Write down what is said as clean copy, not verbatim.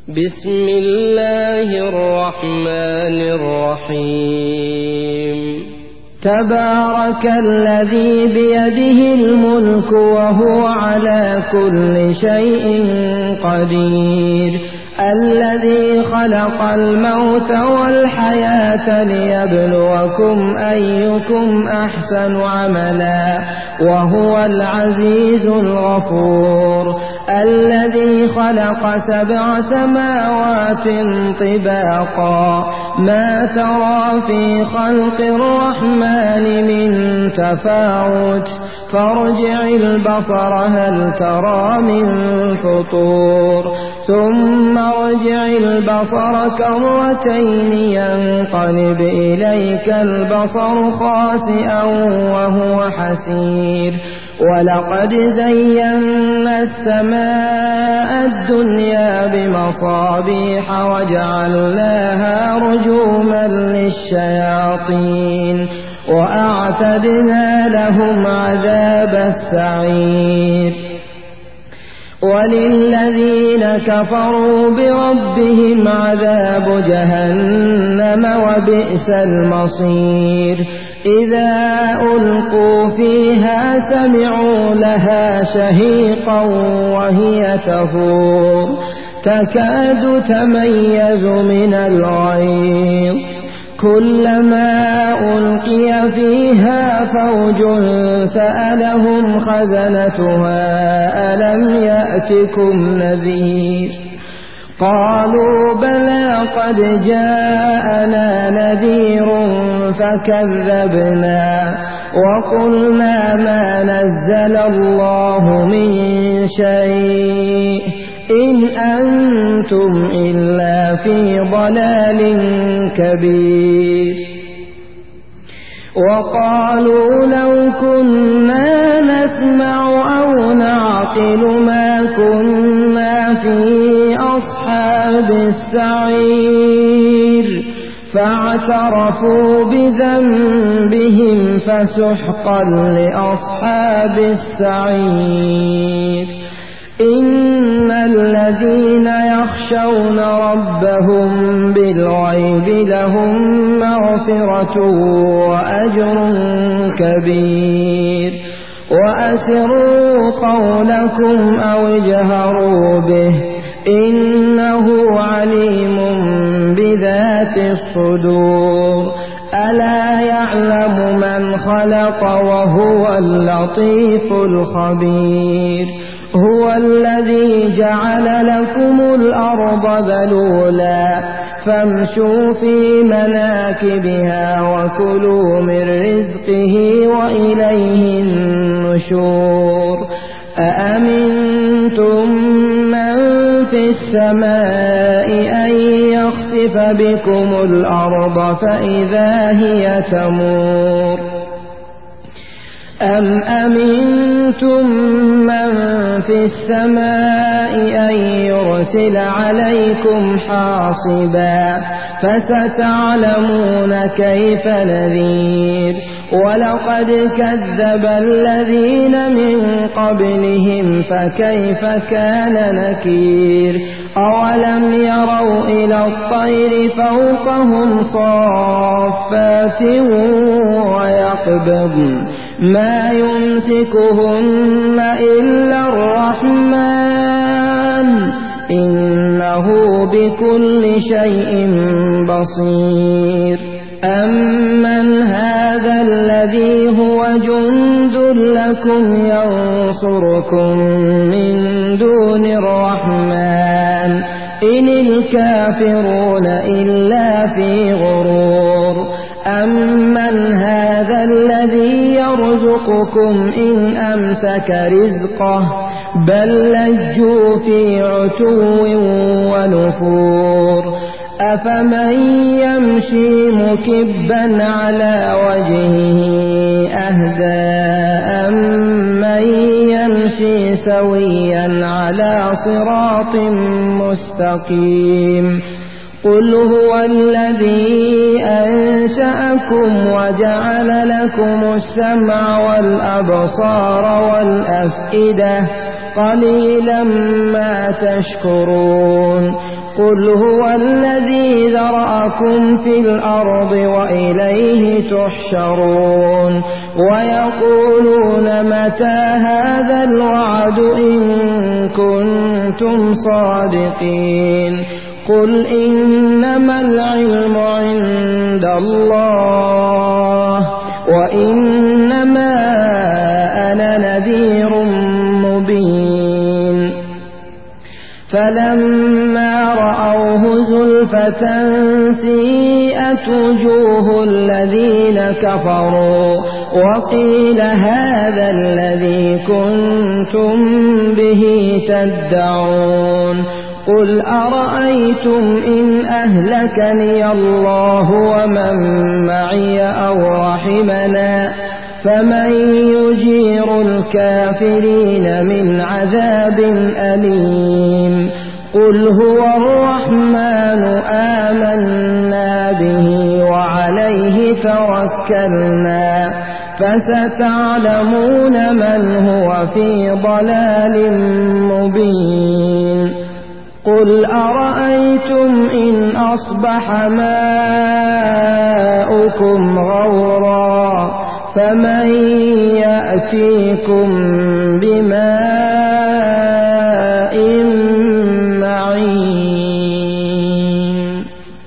بسم الله الرحمن الرحيم تبارك الذي بيده الملك وهو على كل شيء قدير الذي خلق الموت والحياة ليبلوكم أيكم أحسن عملا وهو العزيز الغفور الذي خلق 7 سماوات طباقا ما ترى في خلق الرحمن من تفاوت فارجع البصر هل ترى من فطور ثم ارجع البصر كرتين ينقلب إليك البصر خاسئا وهو حسير ولقد زينا السماء الدنيا بمصابيح وجعلناها رجوما للشياطين وأعتدنا لهم عذاب السعير وللذين كفروا بربهم عذاب جهنم وبئس المصير إذا ألقوا فيها سمعوا لها شهيقا وهي تفور تكاد تميز من الغيظ كلما ألقي فيها فوج سألهم خزنتها ألم يأتكم نذير قالوا بلى قد جاءنا نذير فكذبنا وقلنا ما نزل الله من شيء إن أنتم إلا في ضلال كبير وقالوا لو كنا نسمع أو نعقل ما كنا في أصحاب السعير فاعترفوا بذنبهم فسحقا لأصحاب السعير إن الذين يخشون ربهم بالغيب لهم مغفرة وأجر كبير وأسروا قولكم أو اجهروا به إنه عليم بذات الصدور ألا يعلم من خلق وهو اللطيف الخبير هو الذي جعل لكم الأرض ذلولا فامشوا في مناكبها وكلوا من رزقه وإليه النشور أأمنتم من في السماء أن يخسف بكم الأرض فإذا هي تمور أم أمنتم من في السماء أن يرسل عليكم حاصبا فستعلمون كيف نذير ولقد كذب الذين من قبلهم فكيف كان نكير أولم يروا إلى الطير فوقهم صافات ويقبضن ما يمسكهن إلا الرحمن إنه بكل شيء بصير أمن هذا الذي هو جند لكم ينصركم من دون الرحمن إن الكافرون إلا في غرور أمن هذا الذي يرزقكم إن أمسك رزقه بل لجوا في عتو ونفور أفمن يمشي مكبا على وجهه أهدى أمن يمشي سويا على صراط مستقيم قل هو الذي أنشأكم وجعل لكم السمع والأبصار والأفئدة قليلا ما تشكرون قل هو الذي ذرأكم في الأرض وإليه تحشرون ويقولون متى هذا الوعد إن كنتم صادقين قل إنما العلم عند الله وإنما أنا نذير مبين فلما رأوه زلفة سيئت وجوه الذين كفروا وقيل هذا الذي كنتم به تدعون قل أرأيتم إن أهلكني الله ومن معي أو رحمنا فمن يجير الكافرين من عذاب أليم قل هو الرحمن آمنا به وعليه توكلنا فستعلمون من هو في ضلال مبين قل أرأيتم إن أصبح ماؤكم غورا فمن يأتيكم بماء